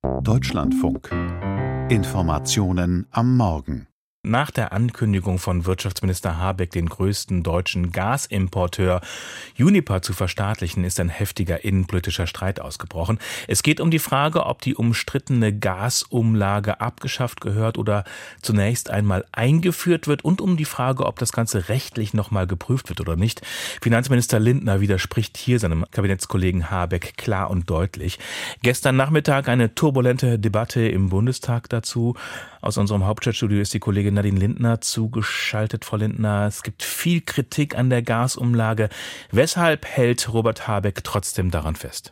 Deutschlandfunk. Informationen am Morgen. Nach der Ankündigung von Wirtschaftsminister Habeck, den größten deutschen Gasimporteur Uniper zu verstaatlichen, ist ein heftiger innenpolitischer Streit ausgebrochen. Es geht um die Frage, ob die umstrittene Gasumlage abgeschafft gehört oder zunächst einmal eingeführt wird, und um die Frage, ob das Ganze rechtlich nochmal geprüft wird oder nicht. Finanzminister Lindner widerspricht hier seinem Kabinettskollegen Habeck klar und deutlich. Gestern Nachmittag eine turbulente Debatte im Bundestag dazu. Aus unserem Hauptstadtstudio ist die Kollegin Nadine Lindner zugeschaltet. Frau Lindner, es gibt viel Kritik an der Gasumlage. Weshalb hält Robert Habeck trotzdem daran fest?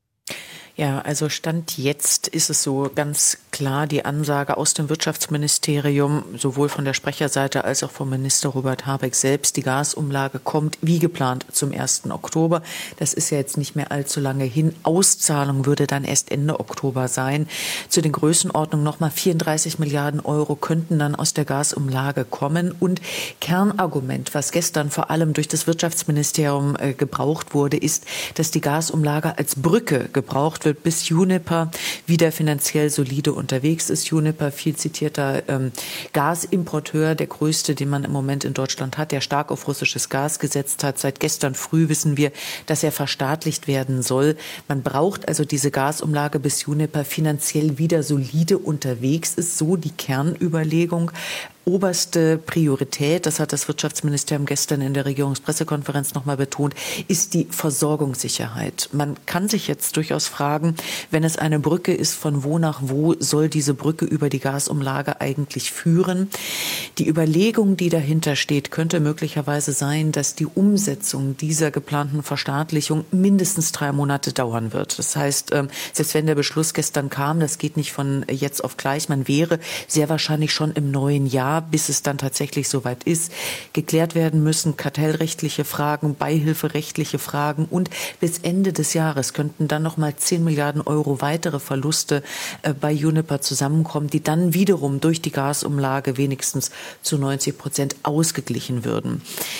Ja, also Stand jetzt ist es so ganz klar die Ansage aus dem Wirtschaftsministerium, sowohl von der Sprecherseite als auch vom Minister Robert Habeck selbst. Die Gasumlage kommt wie geplant zum 1. Oktober. Das ist ja jetzt nicht mehr allzu lange hin. Auszahlung würde dann erst Ende Oktober sein. Zu den Größenordnungen nochmal 34 Milliarden Euro könnten dann aus der Gasumlage kommen. Und Kernargument, was gestern vor allem durch das Wirtschaftsministerium gebraucht wurde, ist, dass die Gasumlage als Brücke gebraucht wird, bis Uniper wieder finanziell solide unterwegs ist. Uniper, viel zitierter Gasimporteur, der größte, den man im Moment in Deutschland hat, der stark auf russisches Gas gesetzt hat. Seit gestern früh wissen wir, dass er verstaatlicht werden soll. Man braucht also diese Gasumlage, bis Uniper finanziell wieder solide unterwegs ist. So die Kernüberlegung. Oberste Priorität, das hat das Wirtschaftsministerium gestern in der Regierungspressekonferenz nochmal betont, ist die Versorgungssicherheit. Man kann sich jetzt durchaus fragen, wenn es eine Brücke ist, von wo nach wo soll diese Brücke über die Gasumlage eigentlich führen? Die Überlegung, die dahinter steht, könnte möglicherweise sein, dass die Umsetzung dieser geplanten Verstaatlichung mindestens 3 Monate dauern wird. Das heißt, selbst wenn der Beschluss gestern kam, das geht nicht von jetzt auf gleich, man wäre sehr wahrscheinlich schon im neuen Jahr, bis es dann tatsächlich soweit ist, geklärt werden müssen, kartellrechtliche Fragen, beihilferechtliche Fragen, und bis Ende des Jahres könnten dann nochmal 10 Milliarden Euro weitere Verluste bei Uniper zusammenkommen, die dann wiederum durch die Gasumlage wenigstens zu 90% ausgeglichen würden.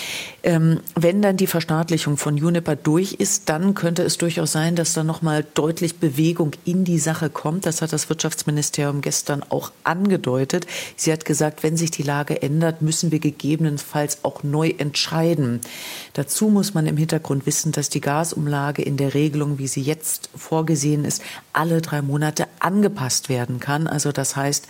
Wenn dann die Verstaatlichung von Uniper durch ist, dann könnte es durchaus sein, dass da nochmal deutlich Bewegung in die Sache kommt. Das hat das Wirtschaftsministerium gestern auch angedeutet. Sie hat gesagt, wenn sich die Lage ändert, müssen wir gegebenenfalls auch neu entscheiden. Dazu muss man im Hintergrund wissen, dass die Gasumlage in der Regelung, wie sie jetzt vorgesehen ist, alle 3 Monate angepasst werden kann. Also das heißt,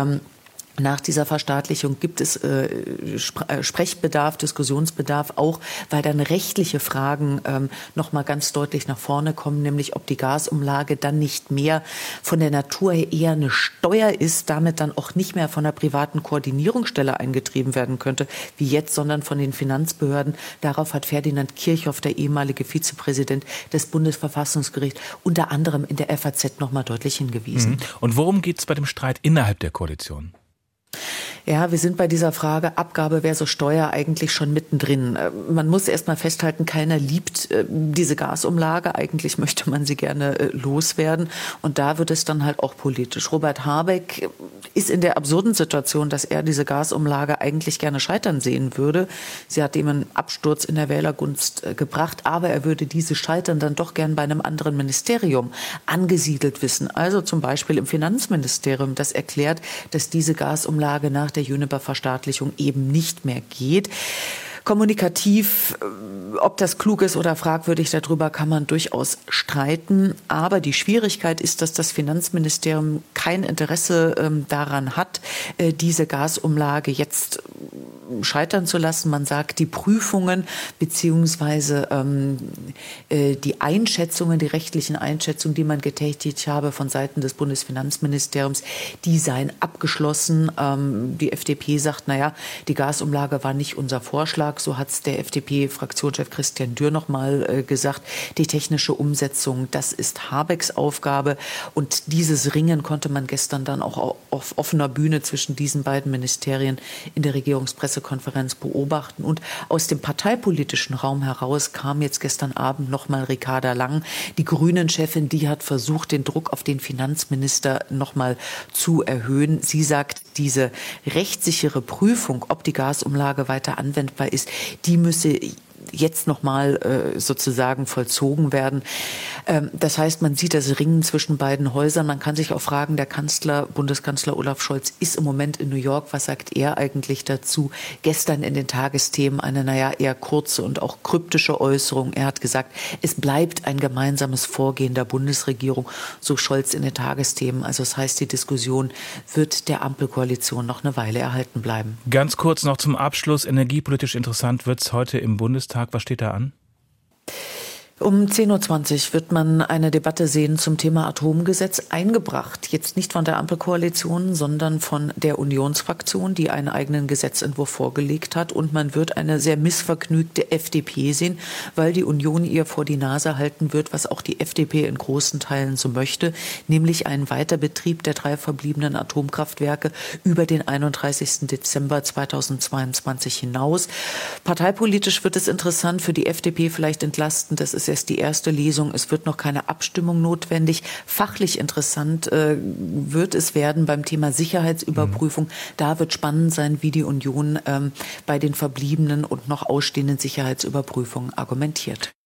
nach dieser Verstaatlichung gibt es Sprechbedarf, Diskussionsbedarf, auch weil dann rechtliche Fragen noch mal ganz deutlich nach vorne kommen, nämlich ob die Gasumlage dann nicht mehr von der Natur her eher eine Steuer ist, damit dann auch nicht mehr von einer privaten Koordinierungsstelle eingetrieben werden könnte, wie jetzt, sondern von den Finanzbehörden. Darauf hat Ferdinand Kirchhoff, der ehemalige Vizepräsident des Bundesverfassungsgerichts, unter anderem in der FAZ noch mal deutlich hingewiesen. Und worum geht es bei dem Streit innerhalb der Koalition? Ja, wir sind bei dieser Frage Abgabe versus Steuer eigentlich schon mittendrin. Man muss erst mal festhalten, keiner liebt diese Gasumlage. Eigentlich möchte man sie gerne loswerden. Und da wird es dann halt auch politisch. Robert Habeck ist in der absurden Situation, dass er diese Gasumlage eigentlich gerne scheitern sehen würde. Sie hat ihm einen Absturz in der Wählergunst gebracht, aber er würde diese Scheitern dann doch gern bei einem anderen Ministerium angesiedelt wissen. Also zum Beispiel im Finanzministerium, das erklärt, dass diese Gasumlage nach der Uniper-Verstaatlichung eben nicht mehr geht. Kommunikativ, ob das klug ist oder fragwürdig, darüber kann man durchaus streiten. Aber die Schwierigkeit ist, dass das Finanzministerium kein Interesse daran hat, diese Gasumlage jetzt scheitern zu lassen. Man sagt, die Prüfungen beziehungsweise die Einschätzungen, die rechtlichen Einschätzungen, die man getätigt habe von Seiten des Bundesfinanzministeriums, die seien abgeschlossen. Die FDP sagt, naja, die Gasumlage war nicht unser Vorschlag. So hat es der FDP-Fraktionschef Christian Dürr noch mal gesagt. Die technische Umsetzung, das ist Habecks Aufgabe. Und dieses Ringen konnte man gestern dann auch auf offener Bühne zwischen diesen beiden Ministerien in der Regierungspressekonferenz beobachten. Und aus dem parteipolitischen Raum heraus kam jetzt gestern Abend noch mal Ricarda Lang, die Grünen-Chefin, die hat versucht, den Druck auf den Finanzminister noch mal zu erhöhen. Sie sagt, diese rechtssichere Prüfung, ob die Gasumlage weiter anwendbar ist, die müsse jetzt nochmal sozusagen vollzogen werden. Das heißt, man sieht das Ringen zwischen beiden Häusern. Man kann sich auch fragen, der Bundeskanzler Olaf Scholz ist im Moment in New York. Was sagt er eigentlich dazu? Gestern in den Tagesthemen eine, eher kurze und auch kryptische Äußerung. Er hat gesagt, es bleibt ein gemeinsames Vorgehen der Bundesregierung, so Scholz in den Tagesthemen. Also das heißt, die Diskussion wird der Ampelkoalition noch eine Weile erhalten bleiben. Ganz kurz noch zum Abschluss. Energiepolitisch interessant wird es heute im Bundestag. Was steht da an? Um 10.20 Uhr wird man eine Debatte sehen zum Thema Atomgesetz, eingebracht. Jetzt nicht von der Ampelkoalition, sondern von der Unionsfraktion, die einen eigenen Gesetzentwurf vorgelegt hat. Und man wird eine sehr missvergnügte FDP sehen, weil die Union ihr vor die Nase halten wird, was auch die FDP in großen Teilen so möchte, nämlich einen Weiterbetrieb der 3 verbliebenen Atomkraftwerke über den 31. Dezember 2022 hinaus. Parteipolitisch wird es interessant, für die FDP vielleicht entlastend. Das ist erst die erste Lesung. Es wird noch keine Abstimmung notwendig. Fachlich interessant wird es werden beim Thema Sicherheitsüberprüfung. Da wird spannend sein, wie die Union bei den verbliebenen und noch ausstehenden Sicherheitsüberprüfungen argumentiert.